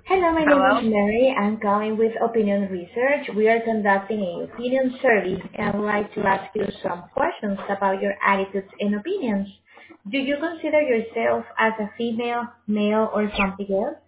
Hello, my name is Hello? Mary. I'm calling with Opinion Research. We are conducting a opinion survey and I would like to ask you some questions about your attitudes and opinions. Do you consider yourself as a female, male, or something else?